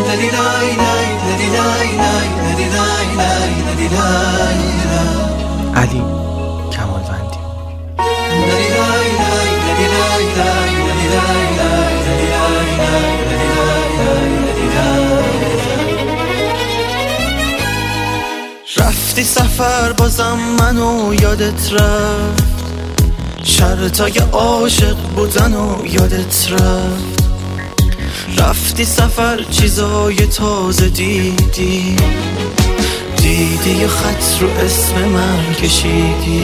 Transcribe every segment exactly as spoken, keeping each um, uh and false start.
علی کمالوندی. رفتی سفر بازم منو یادت رفت، شرطای عاشق بودن و یادت رفت. رفتی سفر چیزای تازه دیدی، دیدی یه خط رو اسم من کشیدی.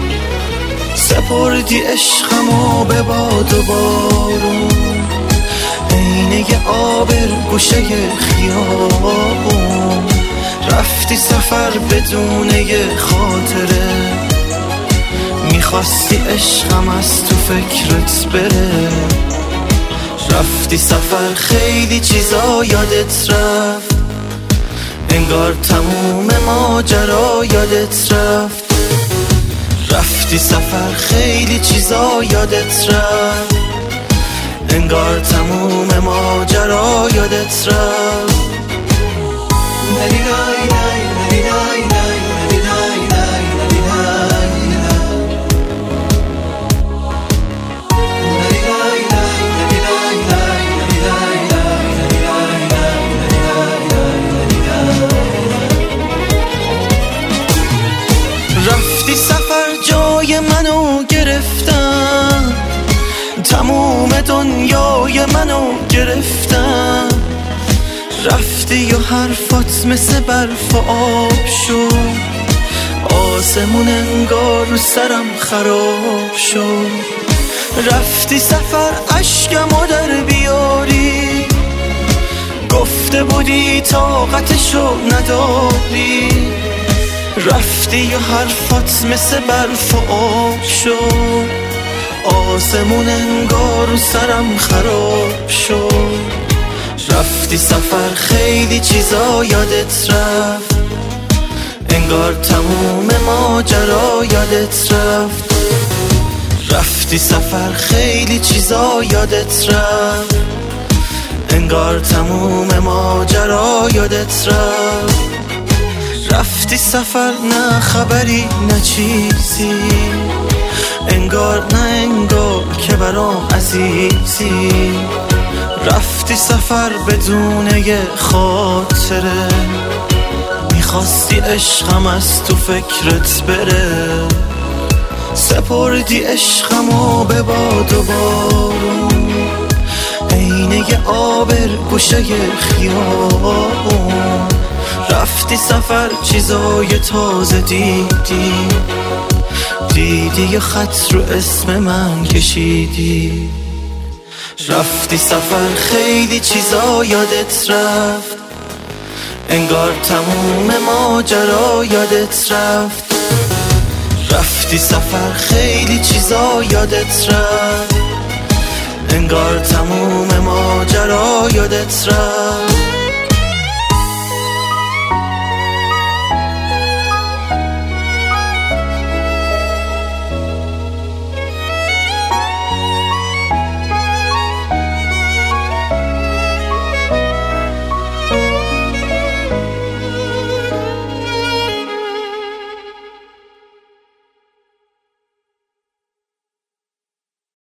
سپردی عشقمو به باد و بارون، عینه آبر گوشه خیابون. رفتی سفر بدون یه خاطره، میخواستی عشقم از تو فکرت بره. رفتی سفر خیلی چیزا یادت رفت، انگار تموم ماجرا یادت رفت. رفتی سفر خیلی چیزا یادت رفت، انگار تموم ماجرا یادت رفت. رفتی سفر جای منو گرفتن، تموم دنیای منو گرفتن. رفتی و حرفات مثل برف و آب شد، آسمون انگار رو سرم خراب شد. رفتی سفر عشقمو در بیاری، گفته بودی طاقتشو نداری. رفتی و حرفات مثل برف و آب شد، آسمون انگار رو سرم خراب شد. رفتی سفر خیلی چیزا یادت رفت، انگار تموم ماجرا یادت رفت. رفتی سفر خیلی چیزا یادت رفت، انگار تموم ماجرا یادت رفت. رفتی سفر نه خبری نه چیزی، انگار نه انگار که برام عزیزی. رفتی سفر بدون یه خاطره، میخواستی عشقم از تو فکرت بره. سپردی عشقمو به باد و بارون، عینه آبر گوشه خیابون. رفتی سفر چیزای تازه دیدی، دیدی یه خط رو اسم من کشیدی. رفتی سفر خیلی چیزا یادت رفت، انگار تموم ماجرا یادت رفت. رفتی سفر خیلی چیزا یادت رفت، انگار تموم ماجرا یادت رفت.